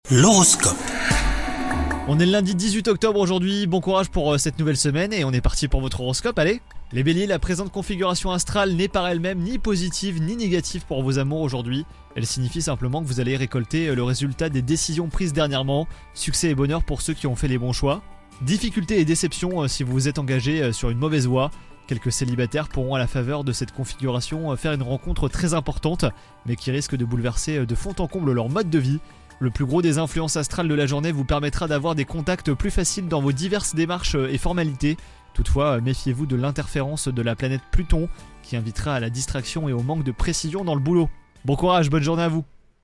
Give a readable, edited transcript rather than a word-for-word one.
L'horoscope. On est le lundi 18 octobre aujourd'hui, bon courage pour cette nouvelle semaine et on est parti pour votre horoscope, allez. Les béliers, la présente configuration astrale n'est par elle-même ni positive ni négative pour vos amours aujourd'hui. Elle signifie simplement que vous allez récolter le résultat des décisions prises dernièrement. Succès et bonheur pour ceux qui ont fait les bons choix. Difficultés et déceptions si vous vous êtes engagé sur une mauvaise voie. Quelques célibataires pourront à la faveur de cette configuration faire une rencontre très importante, mais qui risque de bouleverser de fond en comble leur mode de vie. Le plus gros des influences astrales de la journée vous permettra d'avoir des contacts plus faciles dans vos diverses démarches et formalités. Toutefois, méfiez-vous de l'interférence de la planète Pluton qui invitera à la distraction et au manque de précision dans le boulot. Bon courage, bonne journée à vous.